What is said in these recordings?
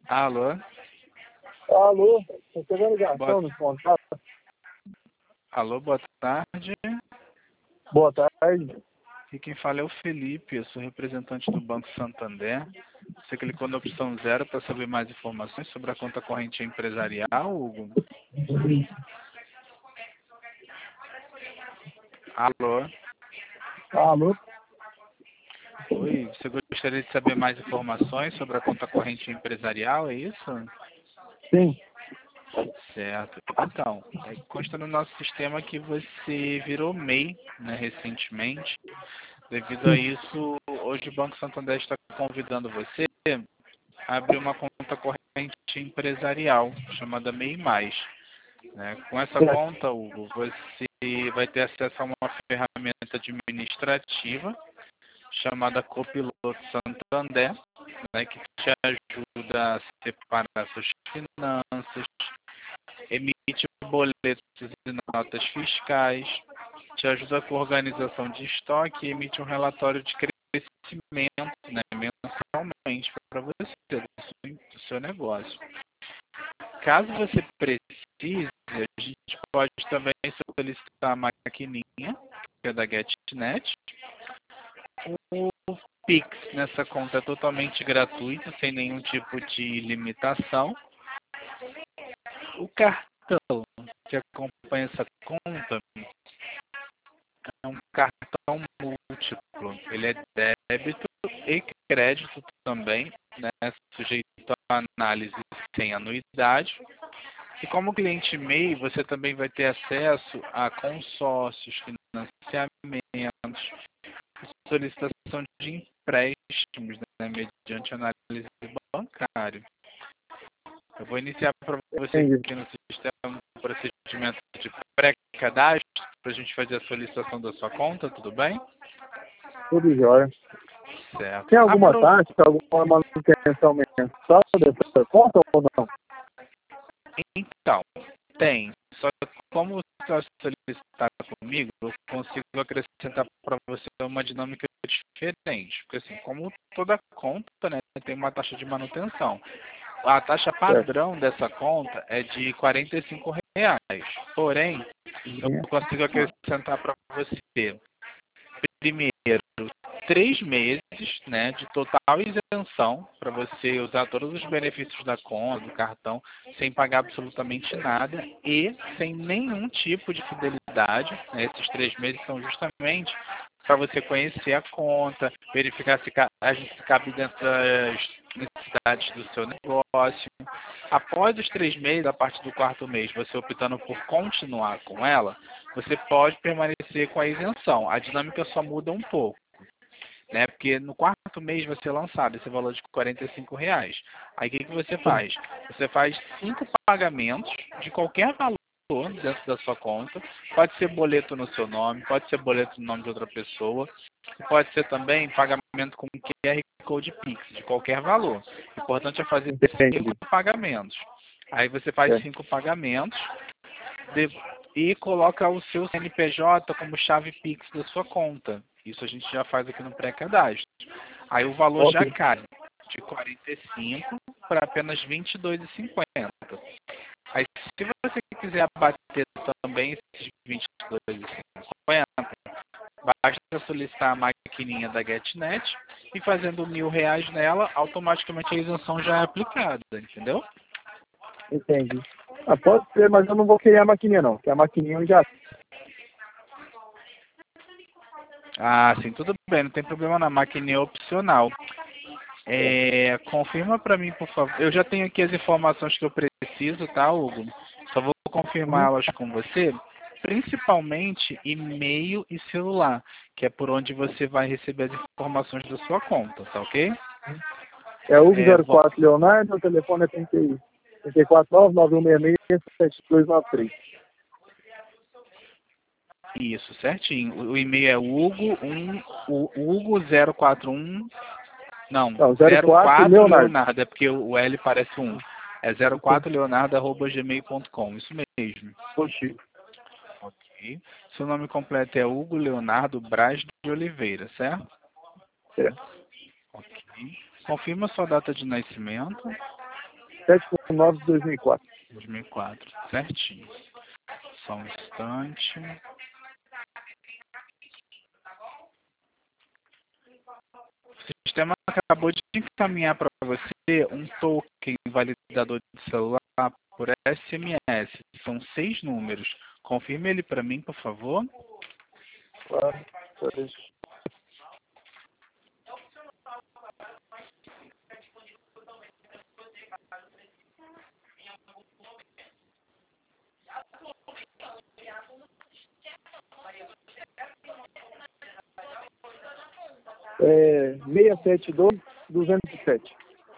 Alô? Alô, estou pegando ligação Boa... no contato. Alô, boa tarde. Boa tarde. E quem fala é o Felipe, eu sou representante do Banco Santander. Você clicou na opção 0 para saber mais informações sobre a conta corrente empresarial, Hugo? Alô? Alô? Oi, você gostaria de saber mais informações sobre a conta corrente empresarial, é isso? Sim. Certo. Então, consta no nosso sistema que você virou MEI, né, recentemente. Devido a isso, hoje o Banco Santander está convidando você a abrir uma conta corrente empresarial chamada MEI+. Né? Com essa Certo. conta, Hugo, você vai ter acesso a uma ferramenta administrativa chamada Copiloto Santander, né, que te ajuda a separar suas finanças, emite boletos e notas fiscais, te ajuda com a organização de estoque e emite um relatório de crescimento, né, mensalmente para você, do seu negócio. Caso você precise, a gente pode também solicitar a maquininha, que é da GetNet. O Pix nessa conta é totalmente gratuito, sem nenhum tipo de limitação. O cartão que acompanha essa conta é um cartão múltiplo. Ele é débito e crédito também, né, sujeito a análise sem anuidade. E como cliente MEI, você também vai ter acesso a consórcios, financiamentos, solicitação de empréstimos, né, mediante análise bancária. Eu vou iniciar para você Entendi. aqui no sistema um procedimento de pré-cadastro para a gente fazer a solicitação da sua conta, tudo bem? Tudo jóia. Certo. Tem alguma taxa, alguma manutenção mensal dessa conta ou não? Então, tem. Só que como você vai solicitar comigo, eu consigo acrescentar para você uma dinâmica diferente. Porque assim, como toda conta, né, tem uma taxa de manutenção. A taxa padrão dessa conta é de R$ 45. Porém, eu consigo acrescentar para você, primeiro, 3 meses, né, de total isenção para você usar todos os benefícios da conta, do cartão, sem pagar absolutamente nada e sem nenhum tipo de fidelidade. Né? Esses 3 meses são justamente para você conhecer a conta, verificar se cabe dentro das necessidades do seu negócio. Após os 3 meses, a partir do 4º mês, você optando por continuar com ela, você pode permanecer com a isenção. A dinâmica só muda um pouco, né? Porque no 4º mês vai ser lançado esse valor de R$ 45. Aí o que você faz? Você faz 5 pagamentos de qualquer valor dentro da sua conta. Pode ser boleto no seu nome, pode ser boleto no nome de outra pessoa, pode ser também pagamento com QR Code Pix, de qualquer valor. O importante é fazer 5 pagamentos. Aí você faz 5 pagamentos e coloca o seu CNPJ como chave Pix da sua conta. Isso a gente já faz aqui no pré-cadastro. Aí o valor já cai de 45 para apenas R$ 22,50. Aí se você quiser abater também esses R$ 22,50, basta solicitar a maquininha da GetNet e fazendo R$ 1.000 nela, automaticamente a isenção já é aplicada, entendeu? Entendi. Pode ser, mas eu não vou querer a maquininha não, porque a maquininha eu já... Ah, sim, tudo bem, não tem problema na maquininha é opcional. Confirma para mim, por favor. Eu já tenho aqui as informações que eu preciso, tá, Hugo? Só vou confirmá-las com você. Principalmente e-mail e celular, que é por onde você vai receber as informações da sua conta, tá ok? É Hugo04 Leonardo, o telefone é 349-9166-7293. Isso, certinho. O e-mail é Hugo041. Não, 04 Leonardo, é porque o L parece 1. É 04leonardo@gmail.com, isso mesmo. Oxi. Ok. Seu nome completo é Hugo Leonardo Braz de Oliveira, certo? Certo. Ok. Confirma sua data de nascimento. 7/9 de 2004. 2004, certinho. Só um instante. O sistema acabou de encaminhar para você um token validador de celular por SMS. São 6 números. Confirme ele para mim, por favor. Claro. Peraí. É 672-207.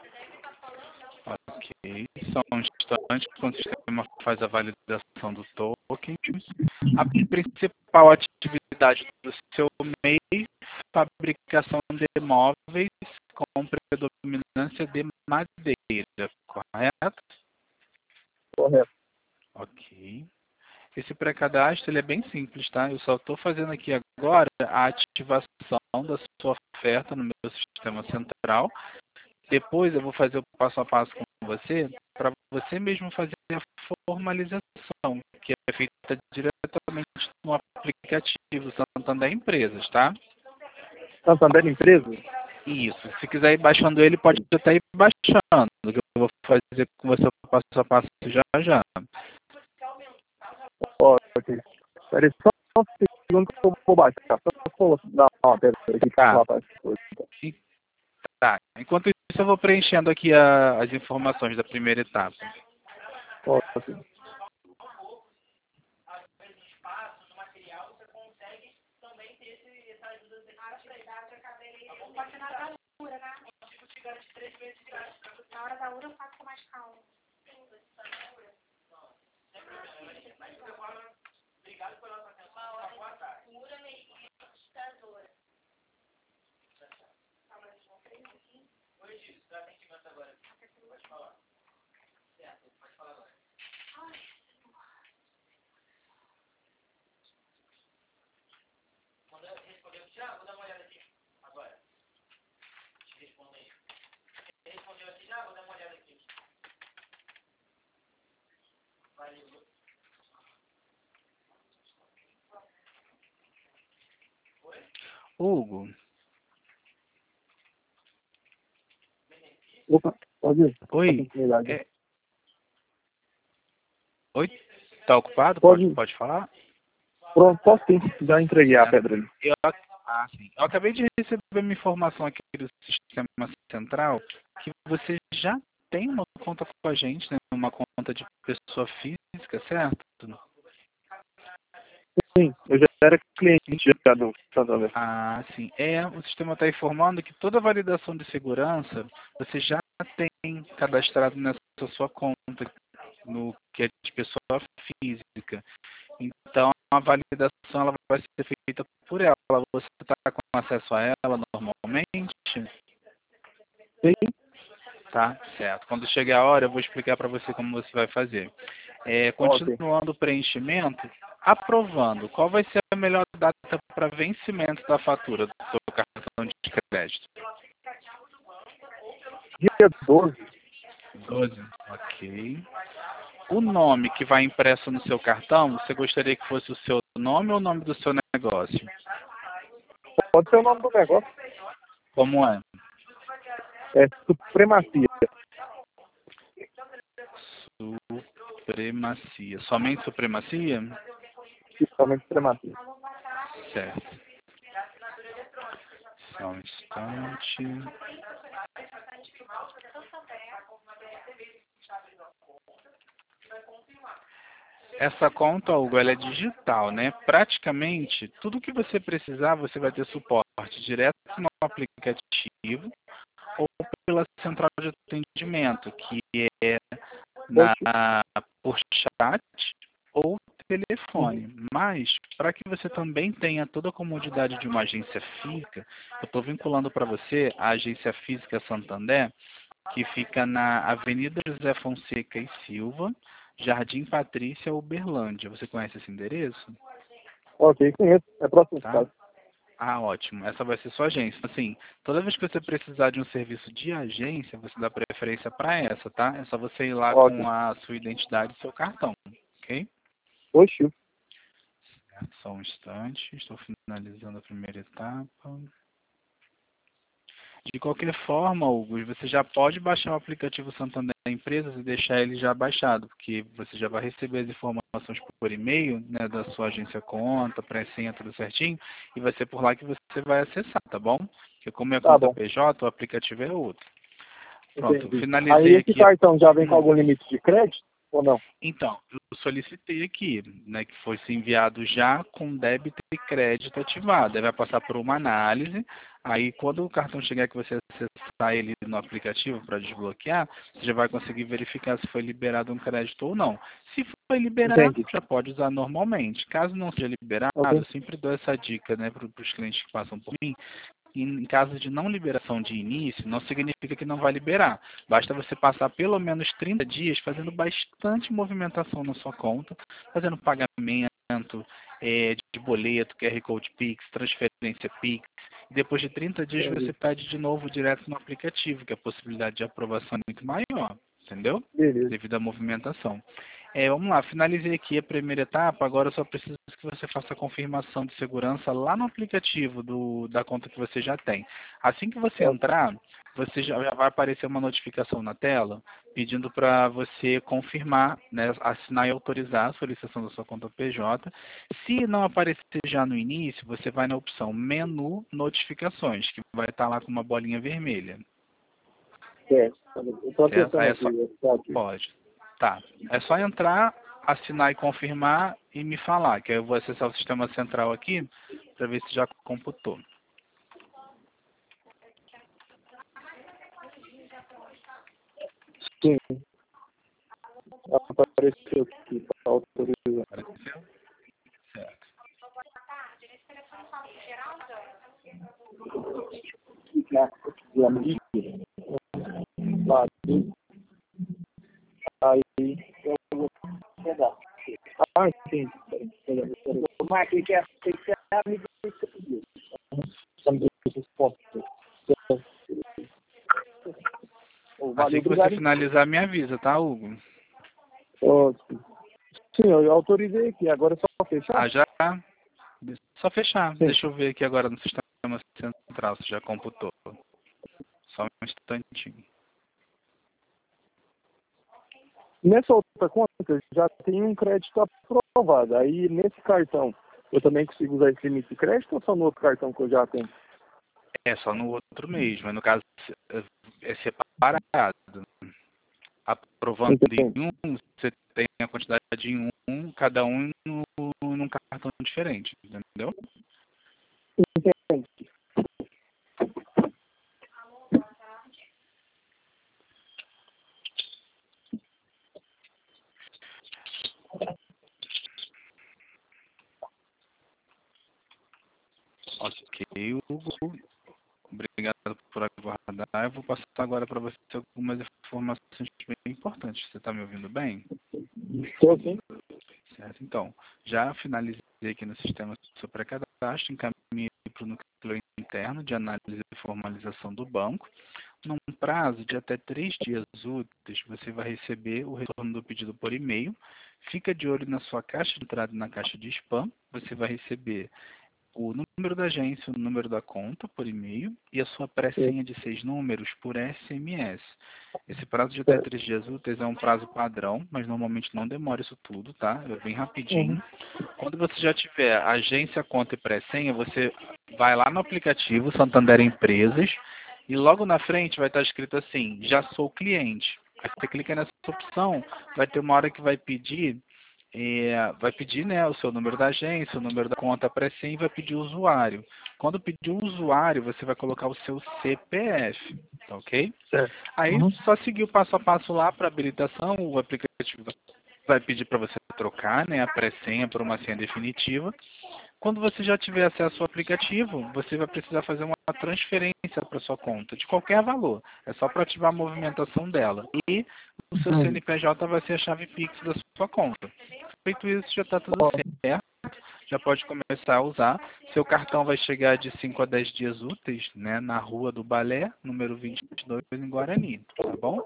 Ok, só um instante, quando o sistema faz a validação do token. A principal atividade do seu MEI, fabricação de móveis com predominância de madeira, correto? Correto. Ok. Esse pré-cadastro ele é bem simples, tá? Eu só estou fazendo aqui agora a ativação da sua oferta no meu sistema central. Depois eu vou fazer o passo a passo com você, para você mesmo fazer a formalização, que é feita diretamente no aplicativo Santander Empresas, tá? Santander Empresa? Isso. Se quiser ir baixando ele, pode até ir baixando, que eu vou fazer com você o passo a passo já já. Ok. Peraí, só um segundo que eu vou baixar. Só vou dar uma pedra aqui para Tá. falar as coisas. Tá. Enquanto isso, eu vou preenchendo aqui as informações da primeira etapa. Ok. Hugo, Opa, pode ir. oi. Oi? Tá ocupado? Pode ir. Pode falar? Pronto, posso sim. Já entreguei a pedra ali. Sim. Eu acabei de receber uma informação aqui do Sistema Central que você já tem uma conta com a gente, né? Uma conta de pessoa física, certo? Sim, eu já era cliente já do Santander. Sim. O sistema está informando que toda validação de segurança você já tem cadastrado nessa sua conta, no que é de pessoa física. Então, a validação ela vai ser feita por ela. Você está com acesso a ela normalmente? Sim. Tá, certo. Quando chegar a hora, eu vou explicar para você como você vai fazer. Continuando o preenchimento, aprovando. Qual vai ser a melhor data para vencimento da fatura do seu cartão de crédito? Dia 12. 12. Ok. O nome que vai impresso no seu cartão, você gostaria que fosse o seu nome ou o nome do seu negócio? Pode ser o nome do negócio. Como é? É Supremacia. Supremacia. Somente supremacia? Principalmente Supremacia. Certo. Só um instante. Essa conta, Hugo, ela é digital, né? Praticamente, tudo que você precisar, você vai ter suporte direto no aplicativo ou pela central de atendimento, que é por chat ou telefone. Mas, para que você também tenha toda a comodidade de uma agência física, eu estou vinculando para você a agência física Santander, que fica na Avenida José Fonseca e Silva, Jardim Patrícia, Uberlândia. Você conhece esse endereço? Ok, conheço. É próximo de Tá? casa. Ah, ótimo. Essa vai ser sua agência. Assim, toda vez que você precisar de um serviço de agência, você dá preferência para essa, tá? É só você ir lá Ok. com a sua identidade e seu cartão, ok? Oxi. Só um instante, estou finalizando a primeira etapa. De qualquer forma, Hugo, você já pode baixar o aplicativo Santander Empresas e deixar ele já baixado, porque você já vai receber as informações por e-mail, né, da sua agência conta, pré-senha, tudo certinho, e vai ser por lá que você vai acessar, tá bom? Porque como é Tá conta bom. PJ, o aplicativo é outro. Pronto, Entendi. Aí finalizei esse aqui. cartão já vem com Hum. algum limite de crédito ou não? Então, eu solicitei aqui, né, que fosse enviado já com débito e crédito ativado. Ele vai passar por uma análise. Aí, quando o cartão chegar que você acessar ele no aplicativo para desbloquear, você já vai conseguir verificar se foi liberado um crédito ou não. Se foi liberado, Entendi. já pode usar normalmente. Caso não seja liberado, Ok. eu sempre dou essa dica, né, para os clientes que passam por mim. Em caso de não liberação de início, não significa que não vai liberar. Basta você passar pelo menos 30 dias fazendo bastante movimentação na sua conta, fazendo pagamento de boleto, QR Code Pix, transferência Pix. Depois de 30 dias Entendi. você pede de novo direto no aplicativo, que a possibilidade de aprovação é muito maior, entendeu? Beleza. Devido à movimentação. Vamos lá, finalizei aqui a primeira etapa, agora eu só preciso que você faça a confirmação de segurança lá no aplicativo da conta que você já tem. Assim que você Ok. entrar, você já vai aparecer uma notificação na tela pedindo para você confirmar, né, assinar e autorizar a solicitação da sua conta PJ. Se não aparecer já no início, você vai na opção Menu Notificações, que vai estar lá com uma bolinha vermelha. Certo. Eu tô Certo? acessando Aí é aqui. só, Tá aqui. pode. Tá. É só entrar, assinar e confirmar e me falar, que aí eu vou acessar o sistema central aqui para ver se já computou. Sim. Apareceu aqui. Tá autorizado. Apareceu? Certo. Lá. Aí eu vou pegar. Ah, entendi. Eu marquei que tem que ser a medida que você pediu. Estamos esses pontos. Assim Valeu, que você obrigado. finalizar, me avisa, tá, Hugo? Ó, sim, eu autorizei aqui. Agora é só Ah, fechar? já? Só fechar. Sim. Deixa eu ver aqui agora no sistema central se já computou. Só um instantinho. Nessa outra conta, já tem um crédito aprovado. Aí, nesse cartão, eu também consigo usar esse limite de crédito ou só no outro cartão que eu já tenho? É só no outro mesmo, mas no caso é separado. Aprovando em Entende? um, você tem a quantidade em um, cada um num cartão diferente, entendeu? Entende? Ok, Hugo. Obrigado por aguardar. Eu vou passar agora para você algumas informações bem importantes. Você está me ouvindo bem? Estou sim. Certo. Então, já finalizei aqui no sistema seu pré-cadastro, encaminhei para o núcleo interno de análise e formalização do banco. Num prazo de até 3 dias úteis, você vai receber o retorno do pedido por e-mail. Fica de olho na sua caixa de entrada e na caixa de spam. Você vai receber o número da agência, o número da conta por e-mail e a sua pré-senha de 6 números por SMS. Esse prazo de até Certo. 3 dias úteis é um prazo padrão, mas normalmente não demora isso tudo, tá? É bem Uhum. rapidinho. Quando você já tiver agência, conta e pré-senha, você vai lá no aplicativo Santander Empresas e logo na frente vai estar escrito assim, já sou cliente. Aí você clica nessa opção, vai ter uma hora que vai pedir, né, o seu número da agência, o número da conta pré-senha e vai pedir o usuário. Quando pedir o usuário, você vai colocar o seu CPF, tá ok? Certo. Aí Uhum. só seguir o passo a passo lá para habilitação, o aplicativo vai pedir para você trocar, né, a pré-senha por uma senha definitiva. Quando você já tiver acesso ao aplicativo, você vai precisar fazer uma transferência para sua conta, de qualquer valor. É só para ativar a movimentação dela. E o seu Uhum. CNPJ vai ser a chave Pix da sua conta. Feito isso, já está tudo Ó, certo. já pode começar a usar. Seu cartão vai chegar de 5 a 10 dias úteis, né, na Rua do Balé, número 22, em Guarani, tá bom?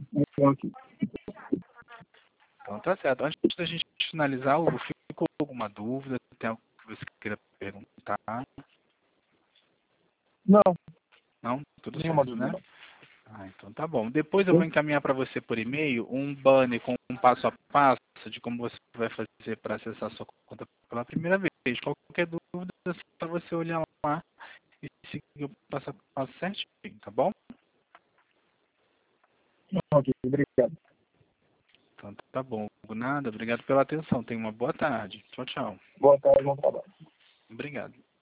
Então tá certo. Antes da gente finalizar, Hugo, ficou alguma dúvida? Tem algo que você queira perguntar? Não, Não? Tudo nenhuma certo, dúvida. né? Não. Então tá bom. Depois eu vou encaminhar para você por e-mail um banner com um passo a passo de como você vai fazer para acessar sua conta pela primeira vez. Qualquer dúvida é só você olhar lá e seguir o passo a passo certinho, tá bom? Ok, obrigado. Então tá bom. Nada, obrigado pela atenção. Tenha uma boa tarde. Tchau, tchau. Boa tarde, bom trabalho. Obrigado.